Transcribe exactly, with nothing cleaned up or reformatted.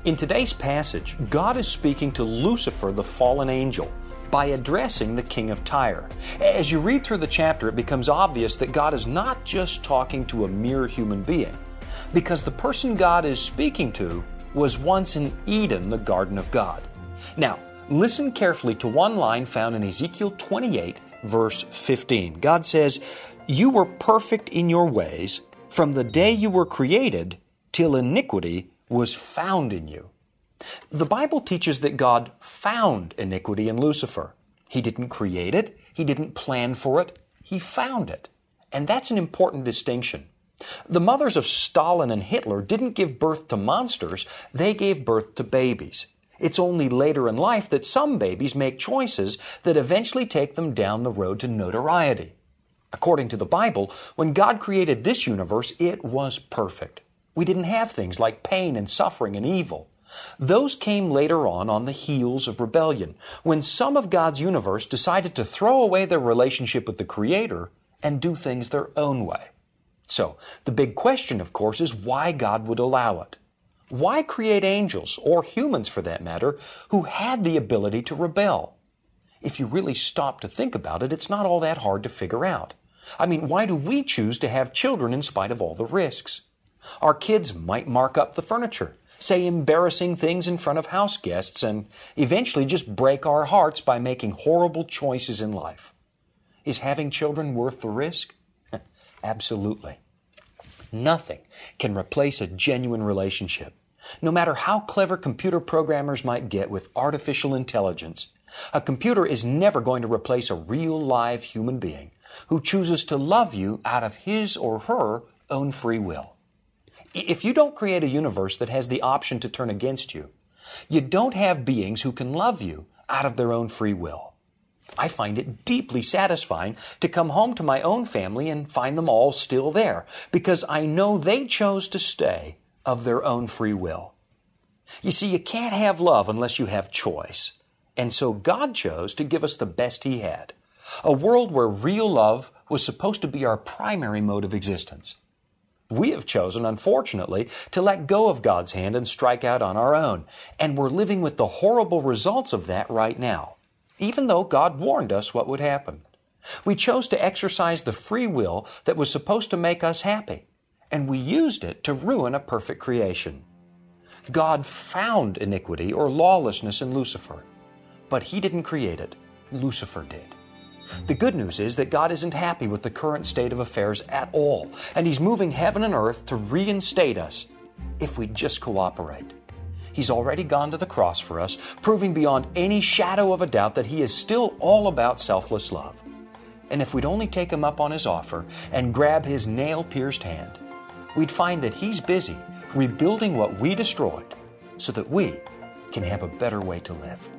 In today's passage, God is speaking to Lucifer, the fallen angel, by addressing the king of Tyre. As you read through the chapter, it becomes obvious that God is not just talking to a mere human being, because the person God is speaking to was once in Eden, the garden of God. Now, listen carefully to one line found in Ezekiel twenty-eight, verse fifteen. God says, "You were perfect in your ways from the day you were created till iniquity was found in you." The Bible teaches that God found iniquity in Lucifer. He didn't create it. He didn't plan for it. He found it. And that's an important distinction. The mothers of Stalin and Hitler didn't give birth to monsters. They gave birth to babies. It's only later in life that some babies make choices that eventually take them down the road to notoriety. According to the Bible, when God created this universe, it was perfect. We didn't have things like pain and suffering and evil. Those came later on on the heels of rebellion, when some of God's universe decided to throw away their relationship with the Creator and do things their own way. So, the big question, of course, is why God would allow it. Why create angels, or humans for that matter, who had the ability to rebel? If you really stop to think about it, it's not all that hard to figure out. I mean, why do we choose to have children in spite of all the risks? Our kids might mark up the furniture, say embarrassing things in front of house guests, and eventually just break our hearts by making horrible choices in life. Is having children worth the risk? Absolutely. Nothing can replace a genuine relationship. No matter how clever computer programmers might get with artificial intelligence, a computer is never going to replace a real live human being who chooses to love you out of his or her own free will. If you don't create a universe that has the option to turn against you, you don't have beings who can love you out of their own free will. I find it deeply satisfying to come home to my own family and find them all still there, because I know they chose to stay of their own free will. You see, you can't have love unless you have choice. And so God chose to give us the best He had, a world where real love was supposed to be our primary mode of existence. We have chosen, unfortunately, to let go of God's hand and strike out on our own, and we're living with the horrible results of that right now, even though God warned us what would happen. We chose to exercise the free will that was supposed to make us happy, and we used it to ruin a perfect creation. God found iniquity or lawlessness in Lucifer, but He didn't create it. Lucifer did. The good news is that God isn't happy with the current state of affairs at all, and He's moving heaven and earth to reinstate us if we just cooperate. He's already gone to the cross for us, proving beyond any shadow of a doubt that He is still all about selfless love. And if we'd only take Him up on His offer and grab His nail-pierced hand, we'd find that He's busy rebuilding what we destroyed so that we can have a better way to live.